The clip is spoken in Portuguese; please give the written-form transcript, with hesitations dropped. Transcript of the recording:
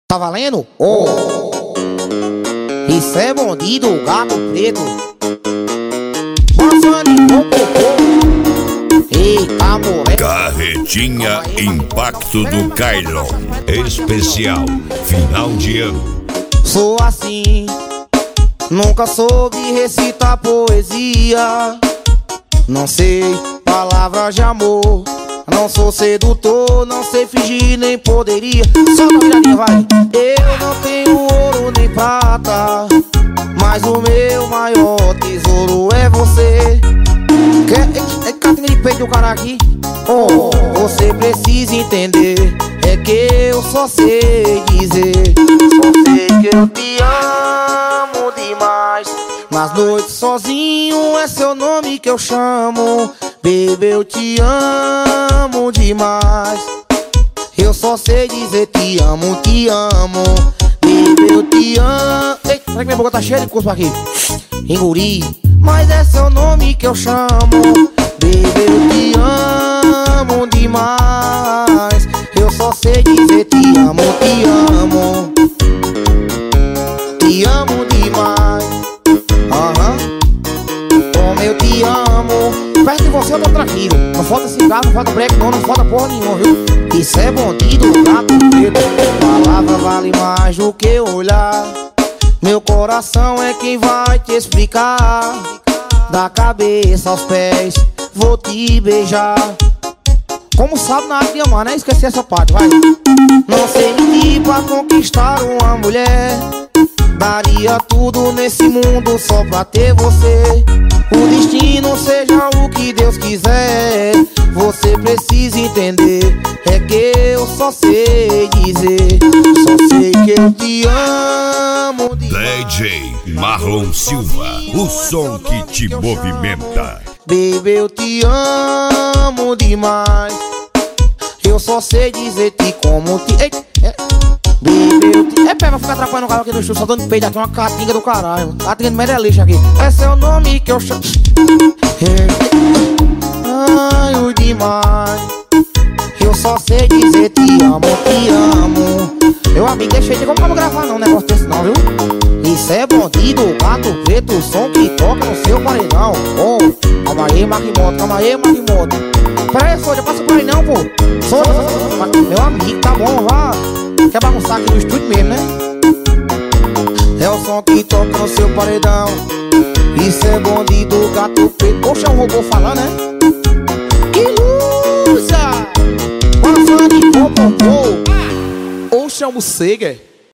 Tá valendo? Oh! Isso é bandido, gato preto. Passando com popô. Eita, moré. Carretinha Impacto do Kailon. Especial final de ano. Sou assim, nunca soube recitar poesia. Não sei palavras de amor. Não sou sedutor, não sei fingir, nem poderia. Solta a viradinha, vai. Eu não tenho ouro nem prata, mas o meu maior tesouro é você. É catinha de peito do cara aqui. Oh, você precisa entender, é que eu só sei dizer. Só sei que eu te amo demais. Nas noites sozinho é seu nome que eu chamo. Baby, eu te amo demais. Eu só sei dizer te amo, te amo. Baby, eu te amo. Ei, será que minha boca tá cheia de cuspo aqui? Engoli. Mas é seu nome que eu chamo. Baby, eu te amo demais. Eu só sei dizer te amo, te amo. Te amo demais. Como eu te amo. Perto de você eu tô tranquilo. Não falta cigarro, não falta break, não falta porra nenhuma, viu? Isso é bandido, gato preto. Palavra vale mais do que olhar. Meu coração é quem vai te explicar. Da cabeça aos pés, vou te beijar. Como sabe na arte de amar, né? Esqueci essa parte, vai. Não sei mentir pra conquistar uma mulher. Daria tudo nesse mundo só pra ter você. O destino seja o que Deus quiser. Você precisa entender, é que eu só sei dizer. Só sei que eu te amo demais. DJ Marlon Silva, o som que te movimenta. Baby, eu te amo demais. Eu só sei dizer te como te... Baby, eu te... pé, vai ficar atrapalhando o carro aqui no estúdio, só dando peito aqui, uma catinga do caralho. Catinga de merelixa aqui. Esse é o nome que eu chamo. Amo demais. Eu só sei dizer te amo, te amo. Meu amigo, deixa aí, como vamos gravar não, negócio desse não, viu? Isso é bandido, gato preto, o som que toca no seu paredão. Oh, calma aí, Maquimoto, calma aí, Maquimoto. Pera aí, Soja, passa por aí não, pô. Soja, meu amigo, tá bom, vá. Quer bagunçar aqui no estúdio mesmo, né? É o som que toca no seu paredão. Isso é bandido, gato preto. Poxa, é um robô falando, né? Que luza! Passando de popopô. Oxa, morcega.